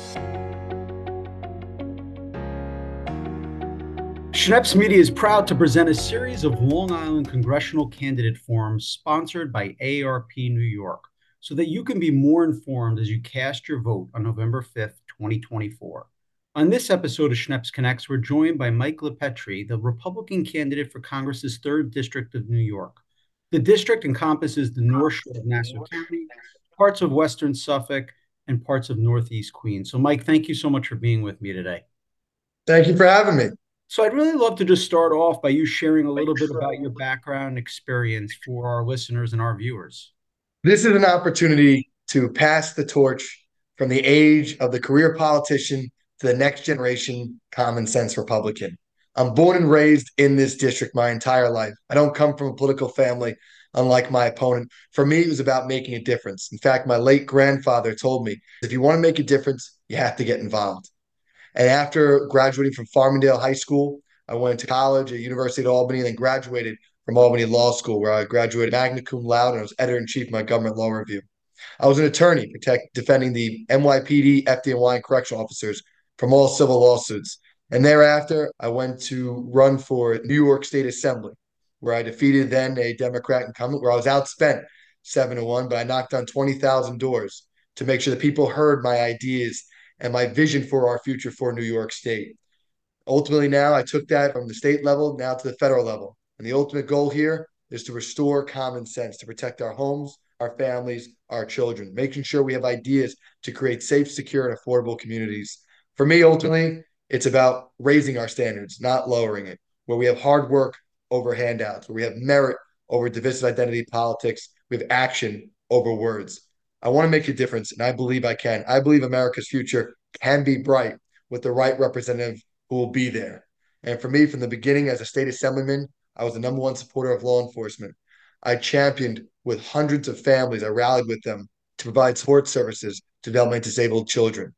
Schneps Media is proud to present a series of Long Island congressional candidate forums sponsored by AARP New York so that you can be more informed as you cast your vote on November 5th, 2024. On this episode of Schneps Connects, we're joined by Mike LaPetri, the Republican candidate for Congress's 3rd District of New York. The district encompasses the North Shore of Nassau County, parts of Western Suffolk, and parts of Northeast Queens. So, Mike, thank you so much for being with me today. Thank you for having me. So I'd really love to just start off by you sharing a little bit about your background and experience for our listeners and our viewers. This is an opportunity to pass the torch from the age of the career politician to the next generation common sense Republican. I'm born and raised in this district my entire life. I don't come from a political family, unlike my opponent. For me, it was about making a difference. In fact, my late grandfather told me, if you want to make a difference, you have to get involved. And after graduating from Farmingdale High School, I went to college at University of Albany and then graduated from Albany Law School, where I graduated magna cum laude and I was editor-in-chief of my government law review. I was an attorney defending the NYPD, FDNY, and correctional officers from all civil lawsuits. And thereafter, I went to run for New York State Assembly, where I defeated then a Democrat incumbent, where I was outspent 7-1, but I knocked on 20,000 doors to make sure that people heard my ideas and my vision for our future for New York State. Ultimately, now I took that from the state level now to the federal level. And the ultimate goal here is to restore common sense, to protect our homes, our families, our children, making sure we have ideas to create safe, secure, and affordable communities. For me, ultimately, it's about raising our standards, not lowering it, where we have hard work over handouts, where we have merit over divisive identity politics, we have action over words. I want to make a difference, and I believe I can. I believe America's future can be bright with the right representative who will be there. And for me, from the beginning as a state assemblyman, I was the number one supporter of law enforcement. I championed with hundreds of families. I rallied with them to provide support services to developmentally disabled children.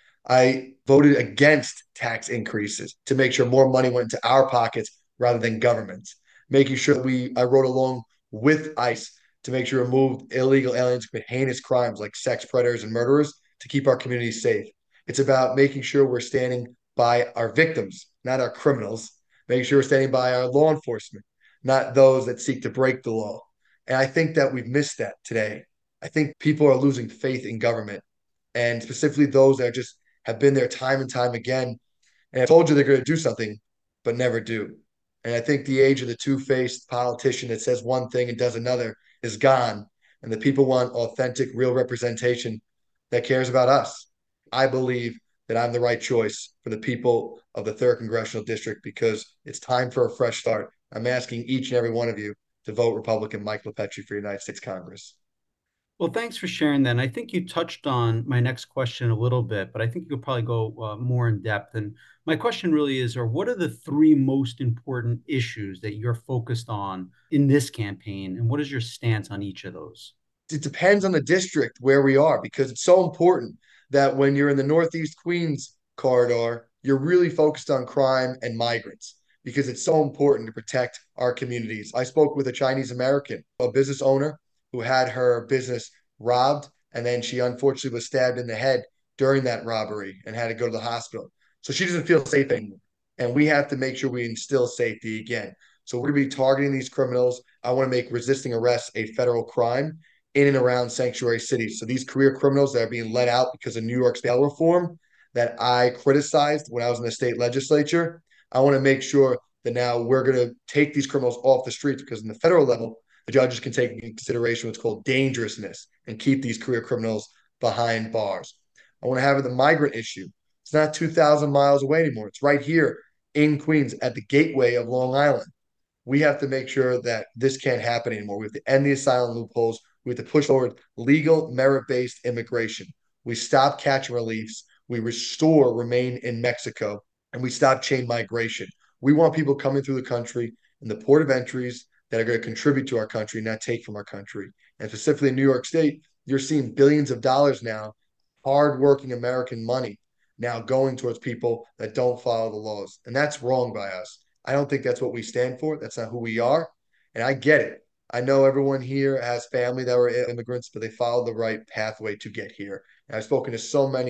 I voted against tax increases to make sure more money went into our pockets rather than government's, making sure that I rode along with ICE to make sure we removed illegal aliens who commit heinous crimes like sex predators and murderers to keep our communities safe. It's about making sure we're standing by our victims, not our criminals, making sure we're standing by our law enforcement, not those that seek to break the law. And I think that we've missed that today. I think people are losing faith in government, and specifically those that just have been there time and time again and have told you they're going to do something, but never do. And I think the age of the two-faced politician that says one thing and does another is gone. And the people want authentic, real representation that cares about us. I believe that I'm the right choice for the people of the 3rd Congressional District because it's time for a fresh start. I'm asking each and every one of you to vote Republican Mike LaPetri for United States Congress. Well, thanks for sharing that. And I think you touched on my next question a little bit, but I think you'll probably go more in depth. And my question really is, what are the 3 most important issues that you're focused on in this campaign? And what is your stance on each of those? It depends on the district where we are because it's so important that when you're in the Northeast Queens corridor, you're really focused on crime and migrants because it's so important to protect our communities. I spoke with a Chinese American, a business owner who had her business robbed, and then she unfortunately was stabbed in the head during that robbery and had to go to the hospital. So she doesn't feel safe anymore. And we have to make sure we instill safety again. So we're going to be targeting these criminals. I want to make resisting arrest a federal crime in and around sanctuary cities. So these career criminals that are being let out because of New York's bail reform that I criticized when I was in the state legislature, I want to make sure that now we're going to take these criminals off the streets because in the federal level, the judges can take into consideration what's called dangerousness and keep these career criminals behind bars. I want to have the migrant issue. It's not 2,000 miles away anymore. It's right here in Queens at the gateway of Long Island. We have to make sure that this can't happen anymore. We have to end the asylum loopholes. We have to push forward legal, merit-based immigration. We stop catch and release. We restore remain in Mexico, and we stop chain migration. We want people coming through the country in the port of entries that are going to contribute to our country, not take from our country. And specifically in New York State, you're seeing billions of dollars now, hardworking American money now going towards people that don't follow the laws. And that's wrong by us. I don't think that's what we stand for. That's not who we are. And I get it. I know everyone here has family that were immigrants, but they followed the right pathway to get here. And I've spoken to so many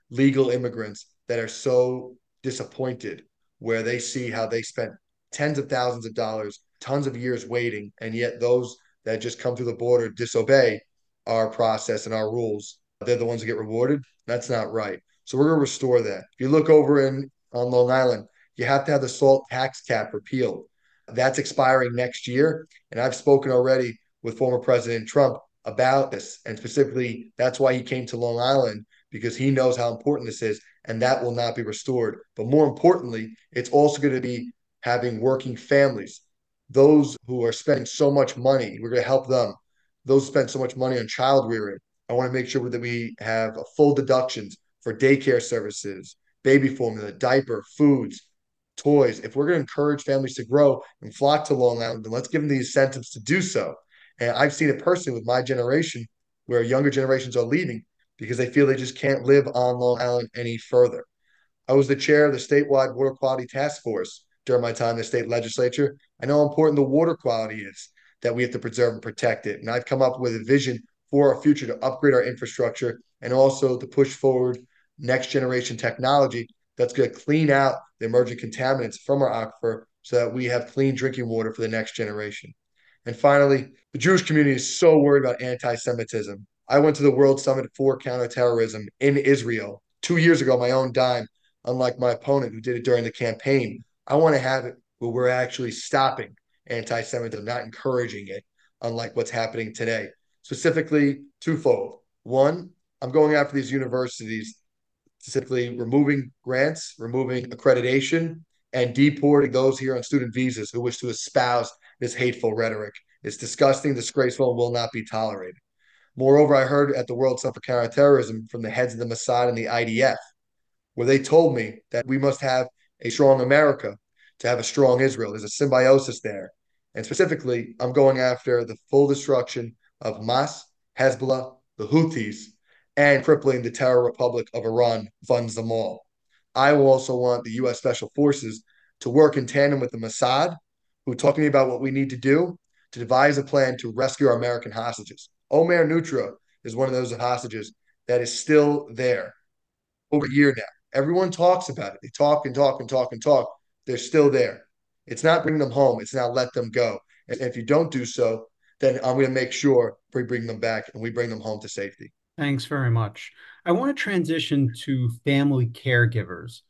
legal immigrants that are so disappointed where they see how they spent tens of thousands of dollars, tons of years waiting, and yet those that just come through the border disobey our process and our rules. They're the ones who get rewarded. That's not right. So we're going to restore that. If you look over in on Long Island, you have to have the SALT tax cap repealed. That's expiring next year. And I've spoken already with former President Trump about this. And specifically, that's why he came to Long Island, because he knows how important this is. And that will not be restored. But more importantly, it's also going to be having working families. Those who are spending so much money, we're going to help them. Those spend so much money on child rearing. I want to make sure that we have full deductions for daycare services, baby formula, diaper, foods, toys. If we're going to encourage families to grow and flock to Long Island, then let's give them the incentives to do so. And I've seen it personally with my generation where younger generations are leaving because they feel they just can't live on Long Island any further. I was the chair of the statewide water quality task force during my time in the state legislature. I know how important the water quality is, that we have to preserve and protect it. And I've come up with a vision for our future to upgrade our infrastructure and also to push forward next generation technology that's going to clean out the emerging contaminants from our aquifer so that we have clean drinking water for the next generation. And finally, the Jewish community is so worried about anti Semitism. I went to the World Summit for Counterterrorism in Israel 2 years ago, my own dime, unlike my opponent who did it during the campaign. I want to have it where we're actually stopping anti Semitism, not encouraging it, unlike what's happening today. Specifically, twofold. One, I'm going after these universities, specifically removing grants, removing accreditation, and deporting those here on student visas who wish to espouse this hateful rhetoric. It's disgusting, disgraceful, and will not be tolerated. Moreover, I heard at the World Summit for Counterterrorism from the heads of the Mossad and the IDF, where they told me that we must have a strong America to have a strong Israel. There's a symbiosis there. And specifically, I'm going after the full destruction of Hamas, Hezbollah, the Houthis, and crippling the terror republic of Iran funds them all. I will also want the U.S. Special Forces to work in tandem with the Mossad, who talked to me about what we need to do to devise a plan to rescue our American hostages. Omer Nutra is one of those hostages that is still there over a year now. Everyone talks about it. They talk and talk and talk and talk. They're still there. It's not bring them home. It's not let them go. And if you don't do so, then I'm going to make sure we bring them back and we bring them home to safety. Thanks very much. I want to transition to family caregivers.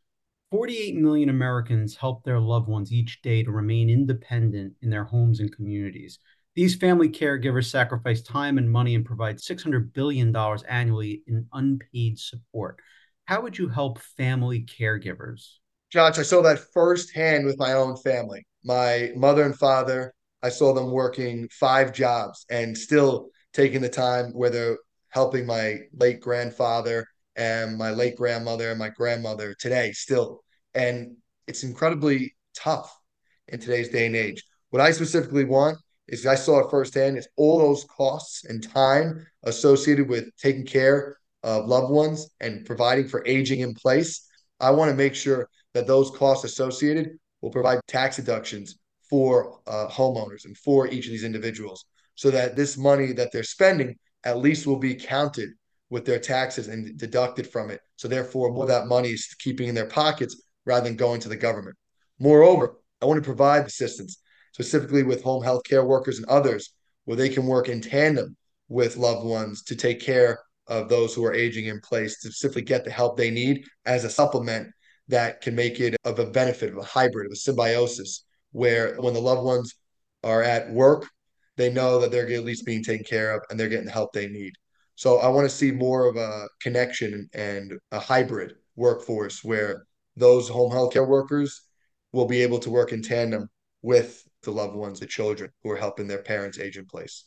48 million Americans help their loved ones each day to remain independent in their homes and communities. These family caregivers sacrifice time and money and provide $600 billion annually in unpaid support. How would you help family caregivers? Josh, I saw that firsthand with my own family. My mother and father, I saw them working 5 jobs and still taking the time where they're helping my late grandfather and my late grandmother and my grandmother today still. And it's incredibly tough in today's day and age. What I specifically want is I saw it firsthand is all those costs and time associated with taking care of loved ones and providing for aging in place. I want to make sure that those costs associated will provide tax deductions for homeowners and for each of these individuals so that this money that they're spending at least will be counted with their taxes and deducted from it. So therefore, more of that money is keeping in their pockets rather than going to the government. Moreover, I want to provide assistance, specifically with home health care workers and others, where they can work in tandem with loved ones to take care of those who are aging in place to simply get the help they need as a supplement that can make it of a benefit, of a hybrid, of a symbiosis, where when the loved ones are at work, they know that they're at least being taken care of and they're getting the help they need. So I want to see more of a connection and a hybrid workforce where those home healthcare workers will be able to work in tandem with the loved ones, the children who are helping their parents age in place.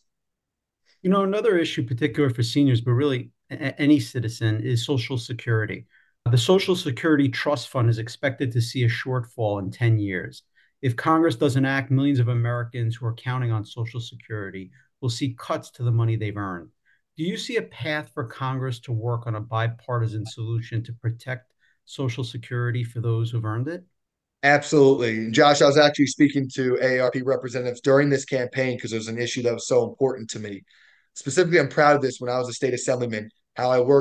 Another issue particular for seniors, but really any citizen, is Social Security. The Social Security Trust Fund is expected to see a shortfall in 10 years. If Congress doesn't act, millions of Americans who are counting on Social Security will see cuts to the money they've earned. Do you see a path for Congress to work on a bipartisan solution to protect Social Security for those who've earned it? Absolutely. Josh, I was actually speaking to AARP representatives during this campaign because it was an issue that was so important to me. Specifically, I'm proud of this when I was a state assemblyman, how I worked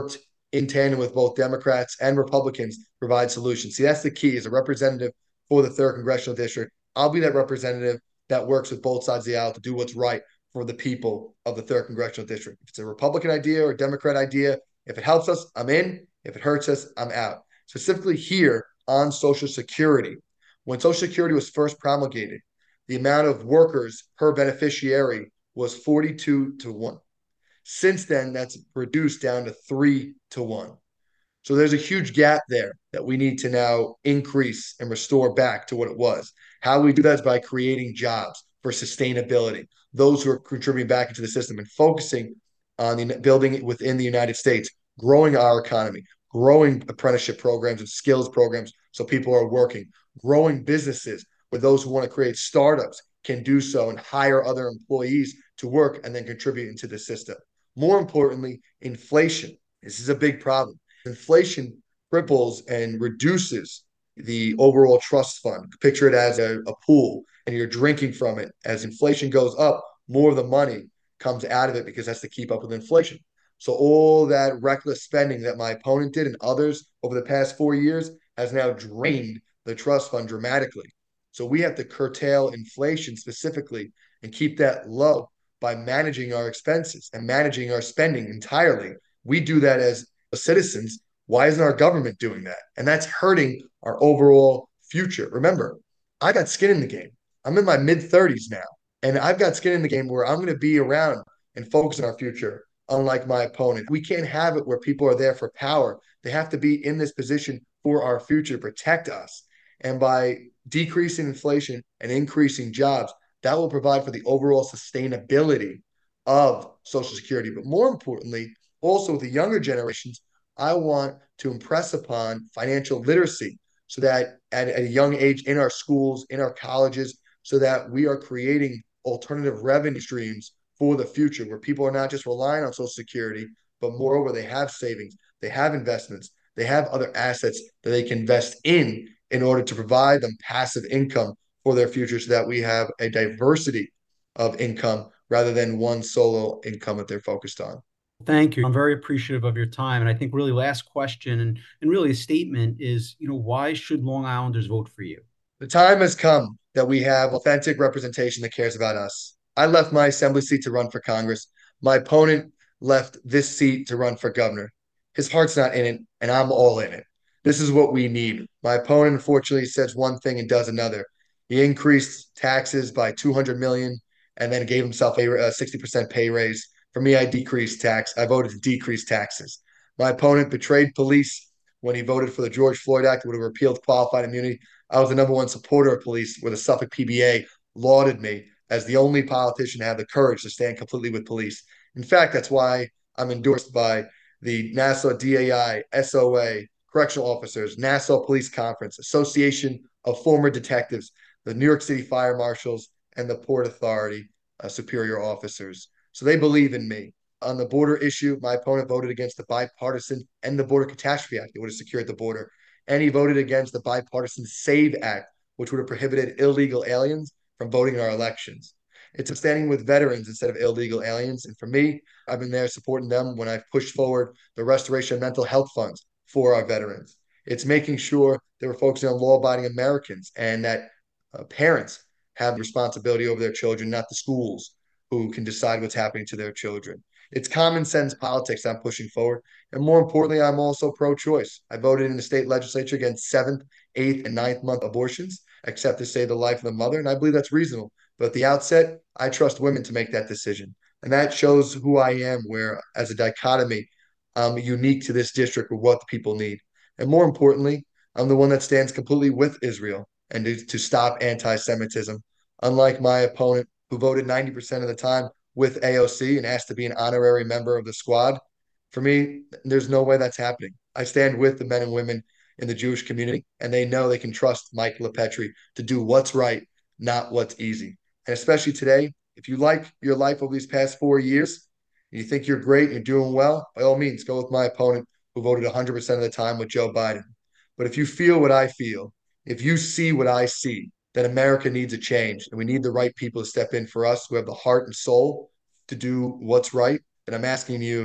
in tandem with both Democrats and Republicans provide solutions. See, that's the key. As a representative for the third congressional district, I'll be that representative that works with both sides of the aisle to do what's right for the people of the third congressional district. If it's a Republican idea or a Democrat idea, if it helps us, I'm in. If it hurts us, I'm out. Specifically here on Social Security, when Social Security was first promulgated, the amount of workers per beneficiary was 42 to 1. Since then, that's reduced down to 3 to 1. So there's a huge gap there that we need to now increase and restore back to what it was. How we do that is by creating jobs for sustainability, those who are contributing back into the system and focusing on the building it within the United States, growing our economy, growing apprenticeship programs and skills programs so people are working, growing businesses where those who want to create startups can do so and hire other employees to work and then contribute into the system. More importantly, inflation. This is a big problem. Inflation cripples and reduces the overall trust fund. Picture it as a pool and you're drinking from it. As inflation goes up, more of the money comes out of it because that's to keep up with inflation. So all that reckless spending that my opponent did and others over the past 4 years has now drained the trust fund dramatically. So we have to curtail inflation specifically and keep that low by managing our expenses and managing our spending entirely. We do that as citizens. Why isn't our government doing that? And that's hurting our overall future. Remember, I got skin in the game. I'm in my mid 30s now, and I've got skin in the game where I'm going to be around and focus on our future, unlike my opponent. We can't have it where people are there for power. They have to be in this position for our future to protect us. And by decreasing inflation and increasing jobs, that will provide for the overall sustainability of Social Security. But more importantly, also with the younger generations, I want to impress upon financial literacy so that at a young age in our schools, in our colleges, so that we are creating alternative revenue streams for the future where people are not just relying on Social Security, but moreover, they have savings, they have investments, they have other assets that they can invest in order to provide them passive income for their future so that we have a diversity of income rather than one solo income that they're focused on. Thank you. I'm very appreciative of your time. And I think really last question and really a statement is, why should Long Islanders vote for you? The time has come that we have authentic representation that cares about us. I left my assembly seat to run for Congress. My opponent left this seat to run for governor. His heart's not in it, and I'm all in it. This is what we need. My opponent, unfortunately, says one thing and does another. He increased taxes by 200 million and then gave himself a 60% pay raise. For me, I decreased tax. I voted to decrease taxes. My opponent betrayed police when he voted for the George Floyd Act that would have repealed qualified immunity. I was the number one supporter of police, where the Suffolk PBA lauded me as the only politician to have the courage to stand completely with police. In fact, that's why I'm endorsed by the Nassau DAI, SOA, Correctional Officers, Nassau Police Conference, Association of Former Detectives, the New York City Fire Marshals, and the Port Authority Superior Officers. So they believe in me. On the border issue, my opponent voted against the bipartisan and the Border Catastrophe Act. It would have secured the border. And he voted against the bipartisan SAVE Act, which would have prohibited illegal aliens from voting in our elections. It's standing with veterans instead of illegal aliens. And for me, I've been there supporting them when I've pushed forward the restoration of mental health funds for our veterans. It's making sure that we're focusing on law abiding Americans and that parents have responsibility over their children, not the schools who can decide what's happening to their children. It's common sense politics I'm pushing forward. And more importantly, I'm also pro choice. I voted in the state legislature against seventh, eighth, and ninth month abortions, except to save the life of the mother. And I believe that's reasonable. But at the outset, I trust women to make that decision. And that shows who I am, where as a dichotomy, I'm unique to this district with what the people need. And more importantly, I'm the one that stands completely with Israel and to stop anti Semitism. Unlike my opponent, who voted 90% of the time with AOC and asked to be an honorary member of the squad, for me, there's no way that's happening. I stand with the men and women in the Jewish community, and they know they can trust Mike LaPetri to do what's right, not what's easy. And especially today, if you like your life over these past 4 years, and you think you're great, and you're doing well, by all means, go with my opponent who voted 100% of the time with Joe Biden. But if you feel what I feel, if you see what I see, that America needs a change and we need the right people to step in for us who have the heart and soul to do what's right, then I'm asking you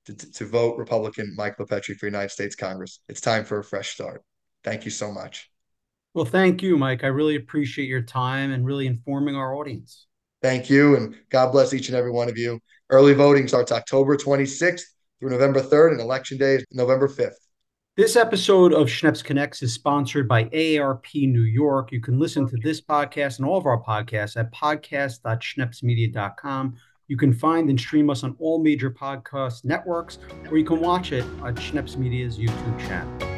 to vote Republican Mike LaPetri for United States Congress. It's time for a fresh start. Thank you so much. Well, thank you, Mike. I really appreciate your time and really informing our audience. Thank you, and God bless each and every one of you. Early voting starts October 26th through November 3rd, and Election Day is November 5th. This episode of Schneps Connects is sponsored by AARP New York. You can listen to this podcast and all of our podcasts at podcast.schnepsmedia.com. You can find and stream us on all major podcast networks, or you can watch it on Schneps Media's YouTube channel.